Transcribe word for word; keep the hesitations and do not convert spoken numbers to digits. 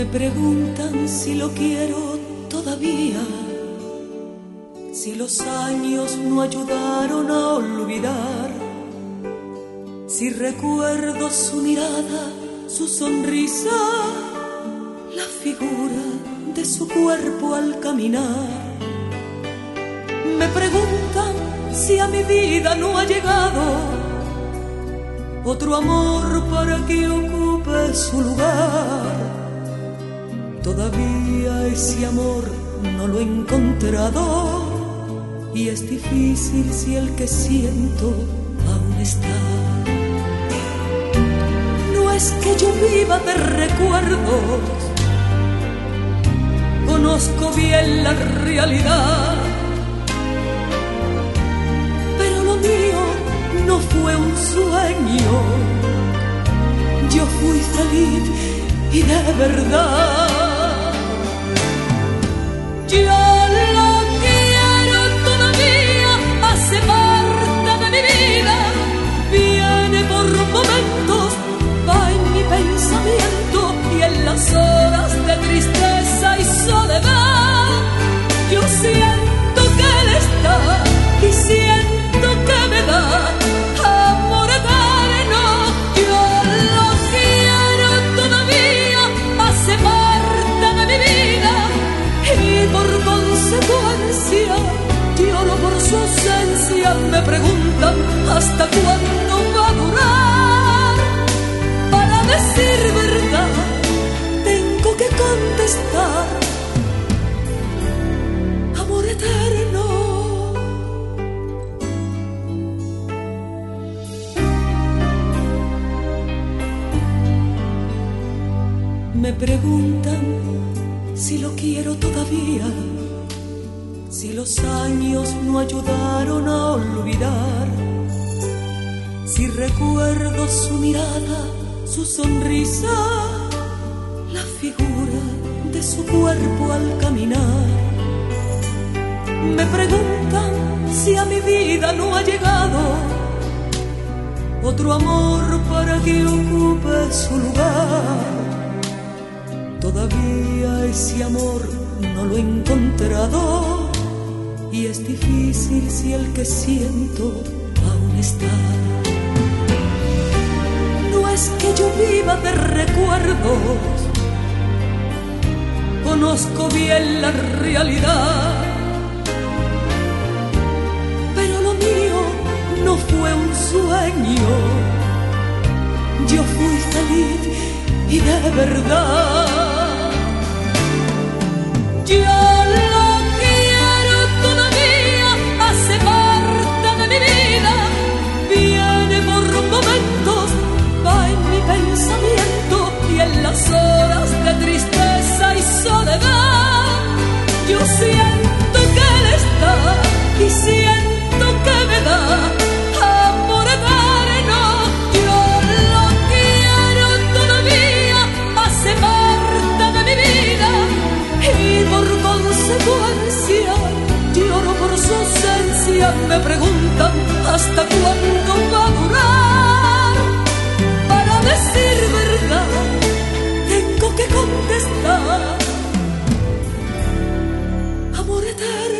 Me preguntan si lo quiero todavía, si los años no ayudaron a olvidar, si recuerdo su mirada, su sonrisa, la figura de su cuerpo al caminar. Me preguntan si a mi vida no ha llegado otro amor para que ocupe su lugar. Todavía ese amor no lo he encontrado y es difícil si el que siento aún está. No es que yo viva de recuerdos, conozco bien la realidad, pero lo mío no fue un sueño, yo fui feliz y de verdad. Yo lo quiero todavía, hace parte de mi vida, viene por momentos, va en mi pensamiento y en las horas de tristeza y soledad. Yo siento que él está y siento que me da amor eterno. Yo lo quiero todavía, hace parte de mi vida y por consecuencia lloro por su ausencia. Me preguntan hasta cuándo va a durar. Para decir verdad tengo que contestar: amor eterno. Me preguntan si lo quiero todavía, si los años no ayudaron a olvidar, si recuerdo su mirada, su sonrisa, la figura de su cuerpo al caminar. Me preguntan si a mi vida no ha llegado otro amor para que ocupe su lugar. Todavía ese amor no lo he encontrado y es difícil si el que siento aún está. No es que yo viva de recuerdos, conozco bien la realidad, pero lo mío no fue un sueño, yo fui feliz y de verdad. Yo lo quiero todavía, hace parte de mi vida, viene por momentos, va en mi pensamiento y en las horas de tristeza y soledad. Yo siento que él está y siento que me da amor eterno. Yo lo quiero todavía, hace parte de mi vida y por consecuencia lloro por su ausencia. Me preguntan hasta cuándo va a durar. Para decir verdad tengo que contestar: amor eterno.